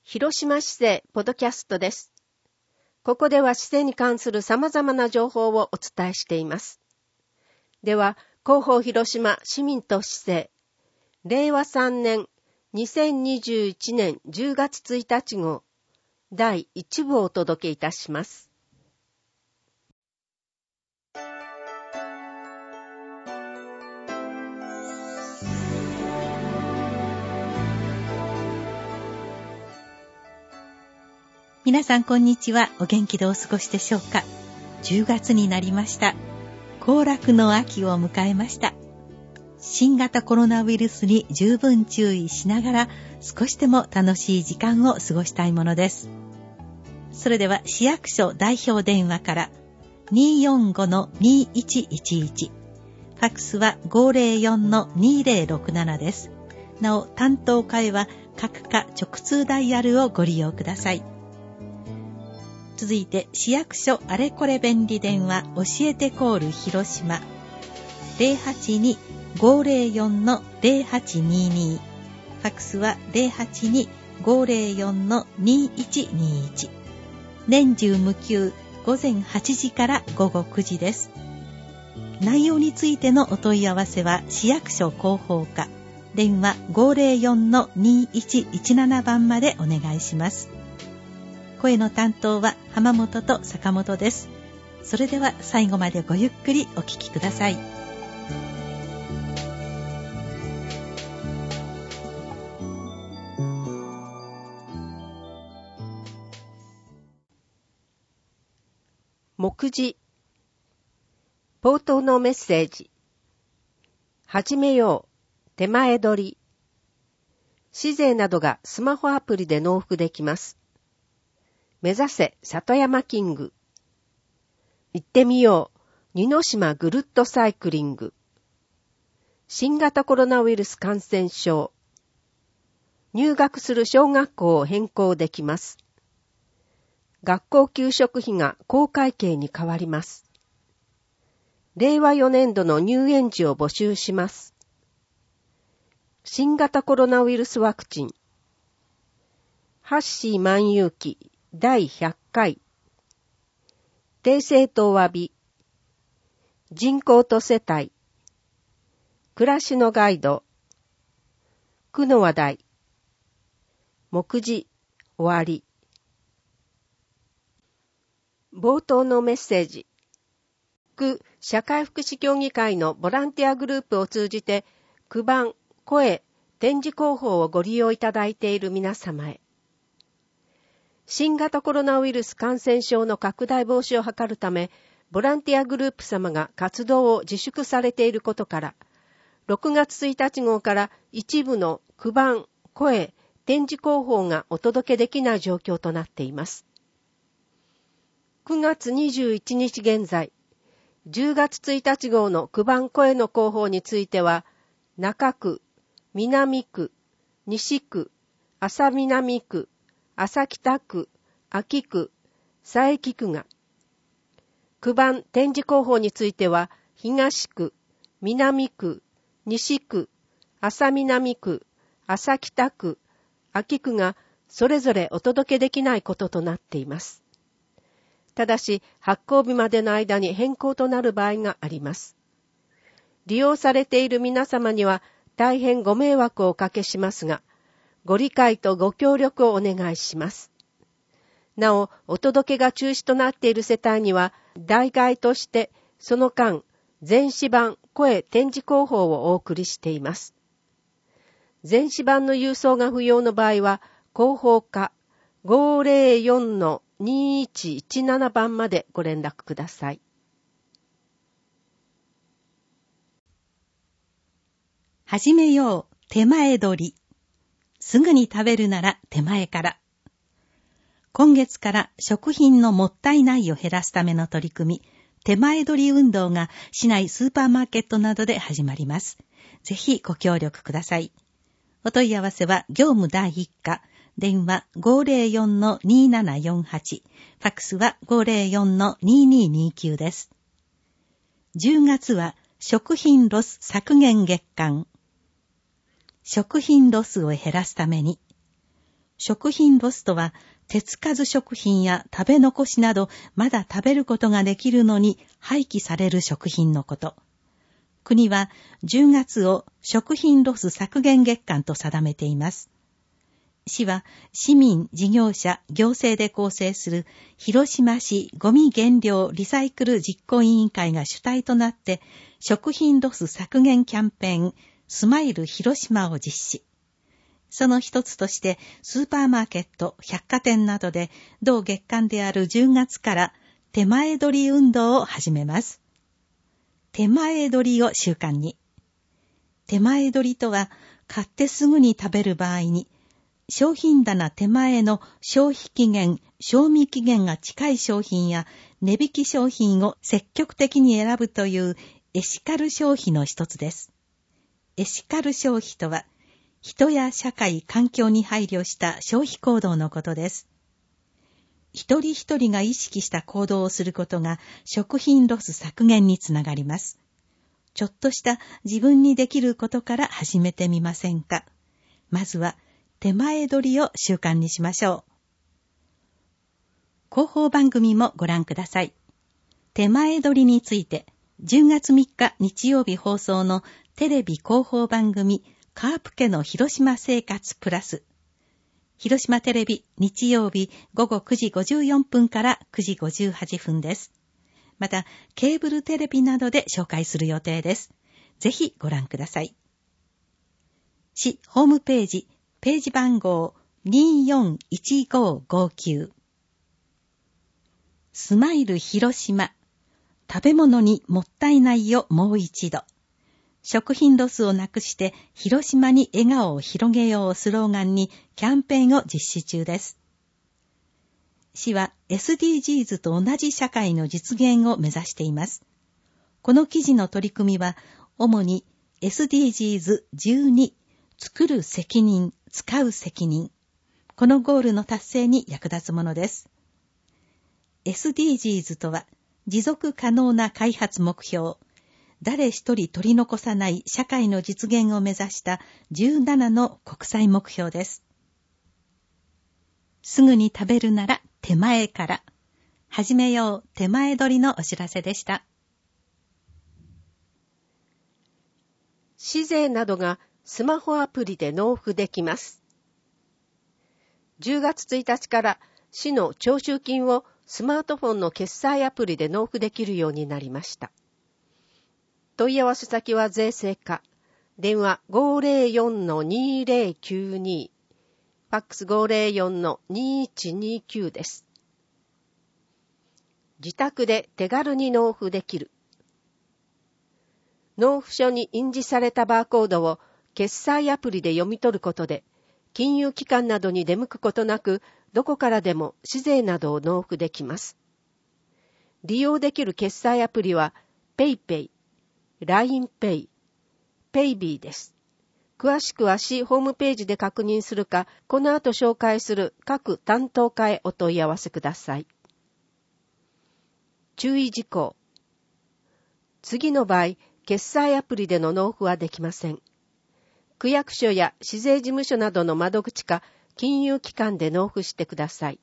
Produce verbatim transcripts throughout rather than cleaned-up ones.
広島市政ポッドキャストです。ここでは市政に関する様々な情報をお伝えしています。では、広報広島市民と市政、れいわさんねんにせんにじゅういちねんじゅうがつついたち号、だいいち部をお届けいたします。 皆さんこんにちは。お元気でお過ごしでしょうか。じゅうがつになりました。行楽の秋を迎えました。新型コロナウイルスに十分注意しながら少しでも楽しい時間を過ごしたいものです。それでは市役所代表電話から にーよんごのにーいちいちいち、ファックスは ごーぜろよんのにーぜろろくなな です。なお担当課へは各課直通ダイヤルをご利用ください。続いて市役所あれこれ便利電話教えてコール広島 ゼロはちにーごーぜろよんのゼロはちにーにー、ファックスは ゼロはちにーごーぜろよんのにーいちにーいち、年中無休、午前はちじから午後くじです。内容についてのお問い合わせは市役所広報課電話 ごーぜろよんのにーいちいちなな 番までお願いします。声の担当は浜本と坂本です。それでは最後までごゆっくりお聞きください。 目次。冒頭のメッセージ。始めよう。手前取り。市税などがスマホアプリで納付できます。目指せ里山キング。行ってみよう。二の島ぐるっとサイクリング。新型コロナウイルス感染症。入学する小学校を変更できます。学校給食費が公会計に変わります。れいわよねんどの入園時を募集します。新型コロナウイルスワクチン。ハッシー万有記だいひゃっかい。訂正とお詫び。人口と世帯。暮らしのガイド。区の話題。目次。終わり。冒頭のメッセージ。区社会福祉協議会のボランティアグループを通じて、区番、声、展示広報をご利用いただいている皆様へ。新型コロナウイルス感染症の拡大防止を図るため、ボランティアグループ様が活動を自粛されていることから、ろくがつついたち号から一部の区番、声、展示広報がお届けできない状況となっています。くがつにじゅういちにち現在、じゅうがつついたち号の区番声の広報については、中区、南区、西区、安佐南区、安佐北区、秋区、佐伯区が、区番展示広報については、東区、南区、西区、安佐南区、安佐北区、秋区がそれぞれお届けできないこととなっています。ただし、発行日までの間に変更となる場合があります。利用されている皆様には大変ご迷惑をおかけしますが、ご理解とご協力をお願いします。なお、お届けが中止となっている世帯には、代替としてその間、電子版声展示広報をお送りしています。電子版の郵送が不要の場合は、広報課 ごーぜろよんのにーいちいちなな 番までご連絡ください。 始めよう。手前取り。すぐに食べるなら手前から。今月から食品のもったいないを減らすための取り組み、手前取り運動が市内スーパーマーケットなどで始まります。ぜひご協力ください。お問い合わせは業務第一課、電話 ごーぜろよんのにーななよんはち、ファックスは ごーぜろよんのにーにーにーきゅう です。じゅうがつは食品ロス削減月間。食品ロスを減らすために、 食品ロスとは、手つかず食品や食べ残しなど、まだ食べることができるのに廃棄される食品のこと。国はじゅうがつを食品ロス削減月間と定めています。市は市民、事業者、行政で構成する広島市ゴミ減量リサイクル実行委員会が主体となって食品ロス削減キャンペーンスマイル広島を実施。その一つとしてスーパーマーケット、百貨店などで同月間であるじゅうがつから手前取り運動を始めます。手前取りを習慣に。手前取りとは買ってすぐに食べる場合に商品棚手前の消費期限、賞味期限が近い商品や値引き商品を積極的に選ぶというエシカル消費の一つです。エシカル消費とは、人や社会、環境に配慮した消費行動のことです。一人一人が意識した行動をすることが食品ロス削減につながります。ちょっとした自分にできることから始めてみませんか。まずは、手前取りを習慣にしましょう。広報番組もご覧ください。手前取りについて、じゅうがつみっか日曜日放送のテレビ広報番組、カープ家の広島生活プラス。広島テレビ日曜日ごごくじごじゅうよんぷんからくじごじゅうはっぷんです。また、ケーブルテレビなどで紹介する予定です。ぜひご覧ください。市ホームページ、ページ番号 にーよんいちごごきゅう。スマイル広島。食べ物にもったいないよもう一度。食品ロスをなくして広島に笑顔を広げようをスローガンにキャンペーンを実施中です。市は エスディージーズ と同じ社会の実現を目指しています。この記事の取り組みは主に エスディージーズじゅうに 作る責任、使う責任。このゴールの達成に役立つものです。エスディージーズ とは持続可能な開発目標、誰一人取り残さない社会の実現を目指したじゅうななの国際目標です。すぐに食べるなら手前から。始めよう手前取りのお知らせでした。 市税などがスマホアプリで納付できます。じゅうがつついたちから市の徴収金をスマートフォンの決済アプリで納付できるようになりました。問い合わせ先は税制課、電話 ごーぜろよんのにーぜろきゅうに、ファックス ごーぜろよんのにーいちにーきゅうです。自宅で手軽に納付できる。納付書に印字されたバーコードを決済アプリで読み取ることで、金融機関などに出向くことなく、どこからでも市税などを納付できます。利用できる決済アプリは PayPay、ラインペイ、ペイビー です。詳しくは市ホームページで確認するか、この後紹介する各担当課へお問い合わせください。注意事項。次の場合、決済アプリでの納付はできません。区役所や市税事務所などの窓口か金融機関で納付してください。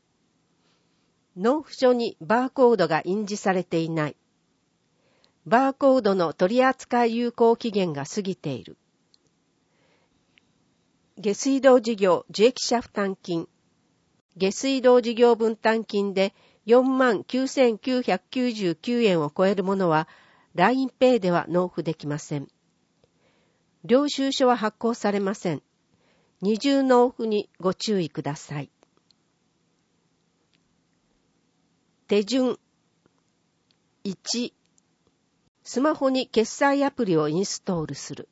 納付書にバーコードが印字されていない。バーコードの取扱有効期限が過ぎている。下水道事業受益者負担金。下水道事業分担金でよんまんきゅうせんきゅうひゃくきゅうじゅうきゅうえんを超えるものは ラインペイ では納付できません。領収書は発行されません。二重納付にご注意ください。手順いち、スマホに決済アプリをインストールする。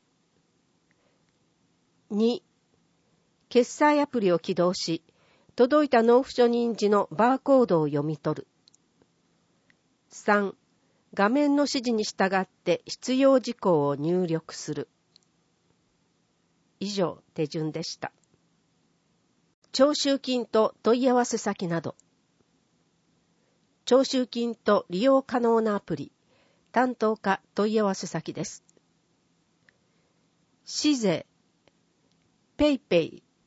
に、決済アプリを起動し、届いた納付書に印字のバーコードを読み取る。さん、画面の指示に従って必要事項を入力する。以上、手順でした。徴収金と問い合わせ先など。徴収金と利用可能なアプリ、担当課問い合わせ先です。市税、PayPay、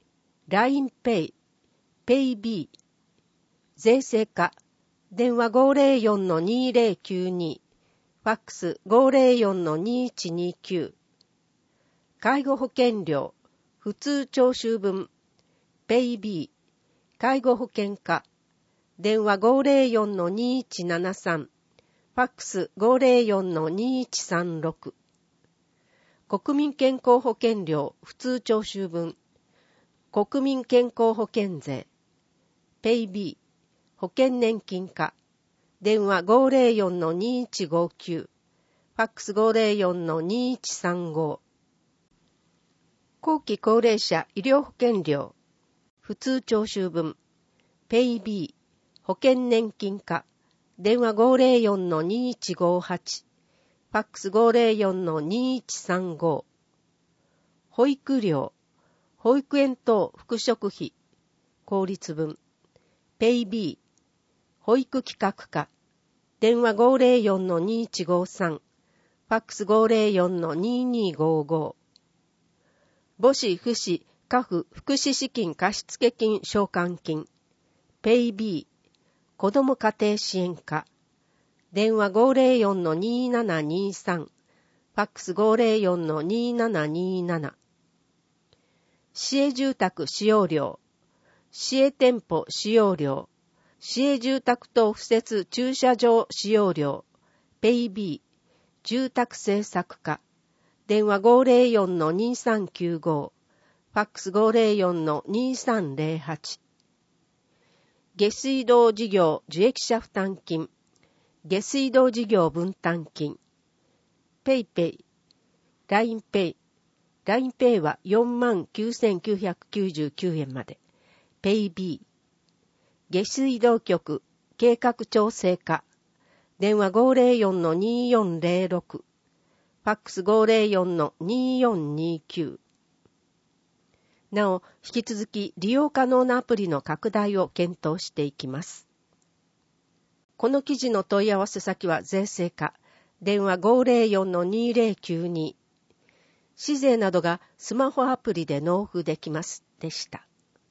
ライン ペイ、ペイ ビー、税制課、電話 ごーぜろよんのにーぜろきゅうに、ファックス ごーぜろよんのにーいちにーきゅう、介護保険料、普通徴収分、ペイ ビー、介護保険課、電話 ごーぜろよんのにーいちななさん、ファックス ごーぜろよんのにーいちさんろく、国民健康保険料普通徴収分、国民健康保険税、ペイ ビー、保険年金課、電話 ごーぜろよんのにーいちごきゅう、ファックス ごーぜろよんのにーいちさんご、後期高齢者医療保険料、普通徴収分、ペイ ビー、保険年金課、電話 ごーぜろよんのにーいちごはち、ファックス ごーぜろよんのにーいちさんご、保育料、保育園等副食費、効率分、ペイ ビー、保育企画課、電話 ごーぜろよんのにーいちごさん、ファックス ごーぜろよんのにーにーごご、母子父子家父福祉資金貸付金償還金、ペイ ビー、子ども家庭支援課、電話 ごーぜろよんのにーななにーさん、ファックス ごーぜろよんのにーななにーなな、市営住宅使用料、市営店舗使用料、市営住宅等敷設駐車場使用料、ペイ ビー、住宅政策課、電話 ごーぜろよんのにーさんきゅうご、ファックス ごーぜろよんのにーさんぜろはち、下水道事業受益者負担金、下水道事業分担金、ペイペイ、ライン ペイ、ライン ペイは よんまんきゅうせんきゅうひゃくきゅうじゅうきゅうえんまで、ペイ ビー、下水道局計画調整課、電話 ごーぜろよんのにーよんぜろろく、ファックス ごーぜろよんのにーよんにーきゅう。なお、引き続き利用可能なアプリの拡大を検討していきます。この記事の問い合わせ先は税制課、電話 ごーぜろよんのにーぜろきゅうに、市税などがスマホアプリで納付できますでした。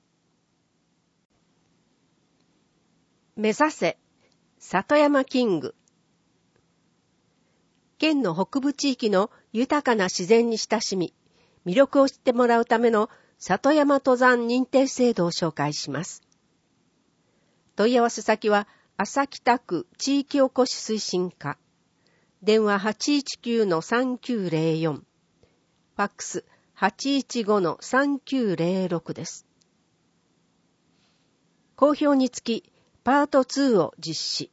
目指せ里山キング。県の北部地域の豊かな自然に親しみ、魅力を知ってもらうための里山登山認定制度を紹介します。問い合わせ先は、朝北区地域おこし推進課、電話 はちいちきゅうのさんきゅうぜろよん、ファックス はちいちごのさんきゅうぜろろくです。好評につき、パートツーを実施。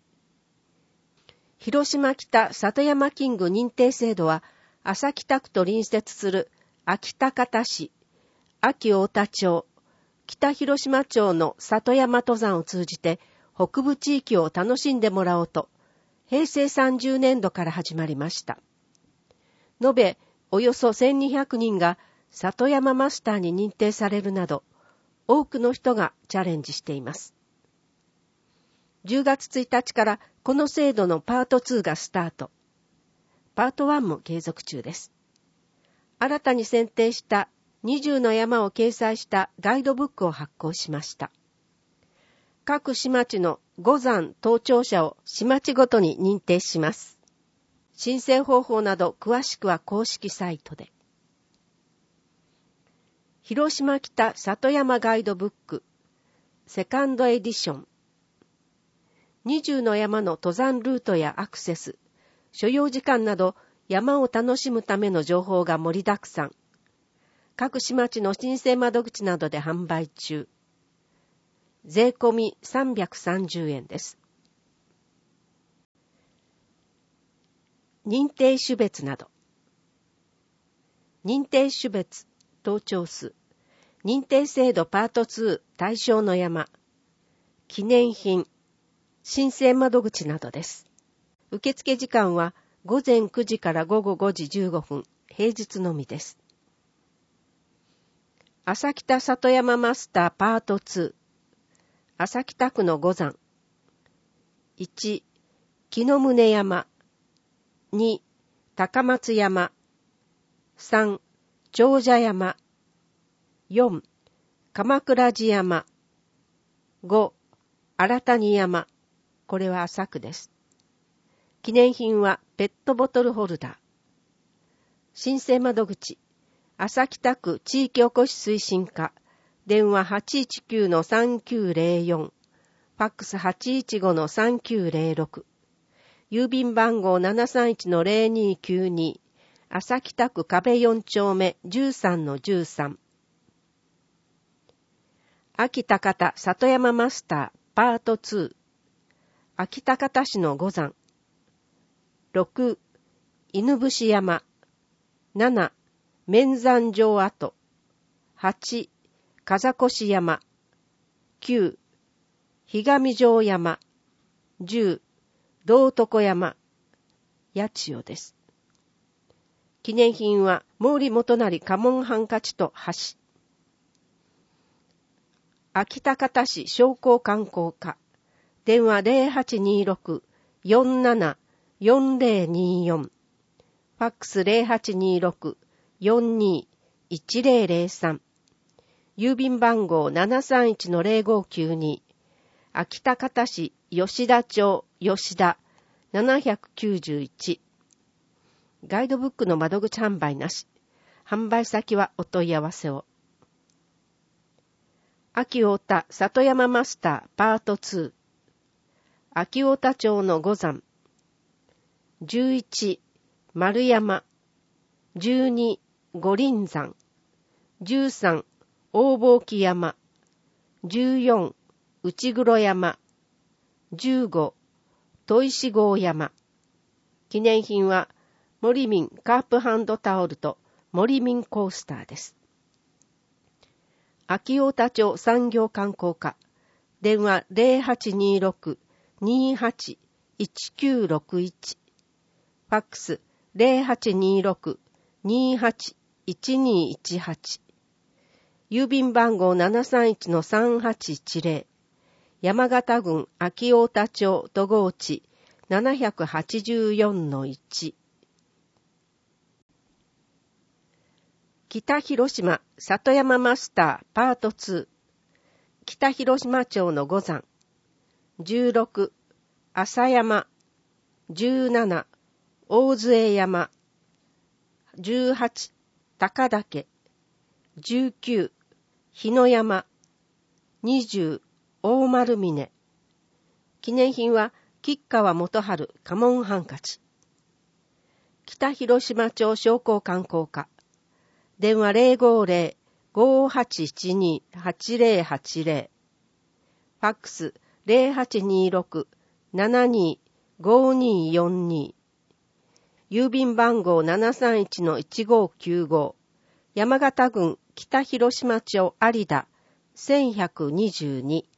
広島北里山キング認定制度は、朝北区と隣接する安芸高田市、安芸太田町、北広島町の里山登山を通じて、北部地域を楽しんでもらおうと、へいせいさんじゅうねんどから始まりました。延べおよそせんにひゃくにんが里山マスターに認定されるなど、多くの人がチャレンジしています。じゅうがつついたちからこの制度のパートツーがスタート。パートワンも継続中です。新たに選定したにじゅうの山を掲載したガイドブックを発行しました。各市町の五山登頂者を市町ごとに認定します。申請方法など詳しくは公式サイトで。広島北里山ガイドブックセカンドエディション。にじゅうの山の登山ルートやアクセス、所要時間など山を楽しむための情報が盛りだくさん。各市町の申請窓口などで販売中。税込みさんびゃくさんじゅうえんです。認定種別など。認定種別、登頂数、認定制度パートツー対象の山、記念品、申請窓口などです。受付時間はごぜんくじからごごごじじゅうごふん、平日のみです。朝北里山マスターパートツー、朝北区の五山。いち、木の宗山。に、高松山。さん、長者山。よん、 鎌倉寺山。ご、新谷山。これは浅くです。記念品はペットボトルホルダー。申請窓口、朝北区地域おこし推進課、電話 はちいちきゅうのさんきゅうゼロよん、ファックス はちいちごのさんきゅうゼロろく、郵便番号 ななさんいちのゼロにきゅうに、朝北区壁よん丁目 じゅうさんのじゅうさん。秋田方里山マスターパートツー、秋田方市の五山。ろく、犬伏山。なな、面山城跡。はち、風越山。きゅう、日上城山。じゅう、道徳山。八千代です。記念品は毛利元就家紋ハンカチと箸。秋田方市商工観光課。電話 ゼロはちにろくのよんななよんゼロによん。ファックス ゼロはちにろくのよんにいちゼロゼロさん。郵便番号 ななさんいちのゼロごきゅうに。秋田方市吉田町吉田ななきゅういち。ガイドブックの窓口販売なし。販売先はお問い合わせを。秋太田里山マスターパートツー。秋太田町の五山。じゅういち、丸山。じゅうに、五輪山。じゅうさん、大坊木山。じゅうよん、内黒山。じゅうご、砥石郷山。記念品は森民カープハンドタオルと森民コースターです。秋太田町産業観光課。電話 ゼロはちにろくのにはちいちきゅうろくいち。ファックス ゼロはちにろくのにはちいちにいちはち。郵便番号 ななさんいちのさんはちいちゼロ。山形郡秋太田町戸郷地 ななはちよんのいち。北広島里山マスターパートツー。北広島町の五山。じゅうろく、浅山。じゅうなな、大津山。じゅうはち、高岳。じゅうきゅう、日野山。にじゅう、大丸峰。記念品は吉川元春家紋ハンカチ。北広島町商工観光課。電話 ゼロごゼロ ごはちいちに はちゼロはちゼロ。ファックス ゼロはちにろくのななにごによんに。郵便番号 ななさんいちのいちごきゅうご。山形郡北広島町有田せんひゃくにじゅうに。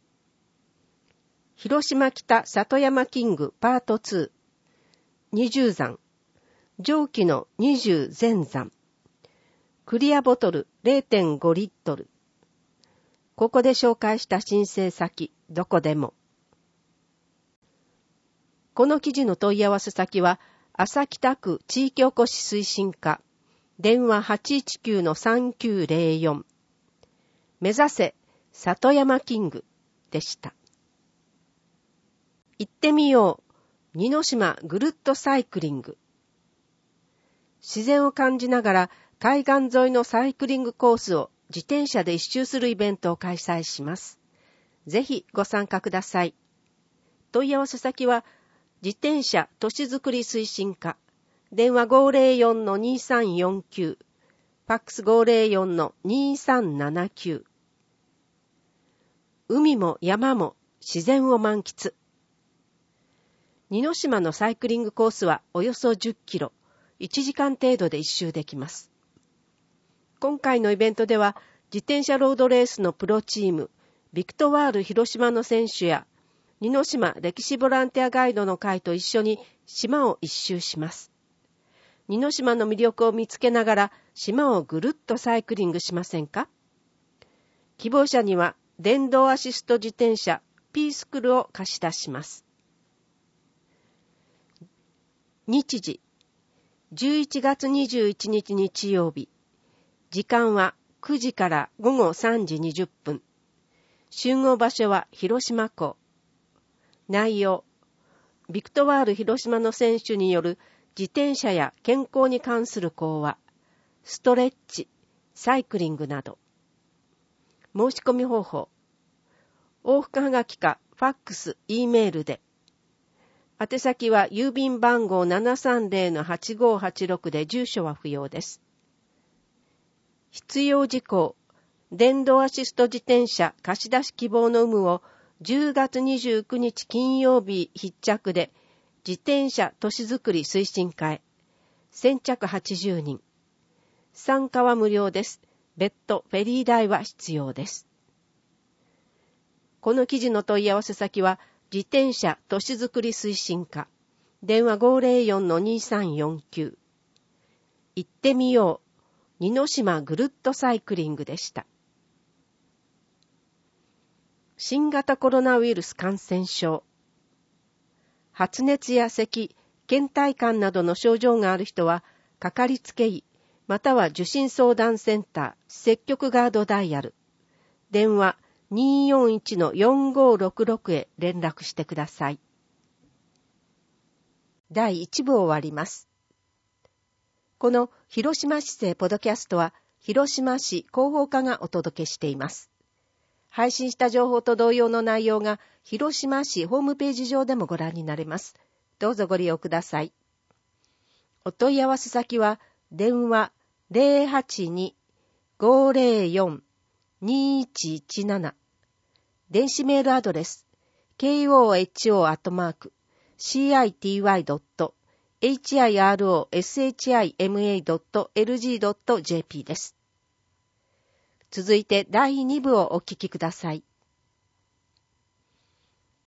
広島北里山キングパートツー。二十山。蒸気の二十全山。クリアボトル ゼロてんごリットル。ここで紹介した申請先、どこでも。この記事の問い合わせ先は、朝北区地域おこし推進課、電話 はちいちきゅうのさんきゅうゼロよん。目指せ、里山キングでした。行ってみよう、二の島ぐるっとサイクリング。自然を感じながら、海岸沿いのサイクリングコースを自転車で一周するイベントを開催します。ぜひご参加ください。問い合わせ先は、自転車都市づくり推進課、電話 ごゼロよんのにさんよんきゅう、ファックス ごゼロよんのにさんななきゅう。海も山も自然を満喫。二の島のサイクリングコースはおよそじゅっキロ、いちじかん程度で一周できます。今回のイベントでは、自転車ロードレースのプロチーム、ビクトワール広島の選手や、二の島歴史ボランティアガイドの会と一緒に島を一周します。二の島の魅力を見つけながら、島をぐるっとサイクリングしませんか？希望者には、電動アシスト自転車、ピースクルを貸し出します。日時、じゅういちがつにじゅういちにち日曜日。時間はくじからごごさんじにじゅっぷん。集合場所は広島港。内容、ビクトワール広島の選手による自転車や健康に関する講話、ストレッチ、サイクリングなど。申し込み方法、往復はがきかファックス、E メールで。宛先は郵便番号 ななさんぜろのはちごはちろく で住所は不要です。必要事項、電動アシスト自転車貸し出し希望の有無をじゅうがつにじゅうくにち金曜日必着で自転車都市づくり推進課へ。先着はちじゅうにん。参加は無料です。別途フェリー代は必要です。この記事の問い合わせ先は自転車都市づくり推進課。電話 ごーぜろよんのにさんよんきゅう。行ってみよう。二の島ぐるっとサイクリングでした。新型コロナウイルス感染症。発熱や咳、倦怠感などの症状がある人は、かかりつけ医、または受診相談センター、積極ガードダイヤル、電話 にーよんいちのよんごろくろく へ連絡してください。だいいち部を終わります。この広島市政ポドキャストは、広島市広報課がお届けしています。配信した情報と同様の内容が、広島市ホームページ上でもご覧になれます。どうぞご利用ください。お問い合わせ先は、電話 ゼロはちに ごーぜろよん にーいちいちなな、電子メールアドレス ケーオーエイチオー アットマーク シーアイティーワイ ドット エイチアイアールオーエスエイチアイエムエー ドット エルジー ドット ジェーピー です。続いてだいに部をお聞きください。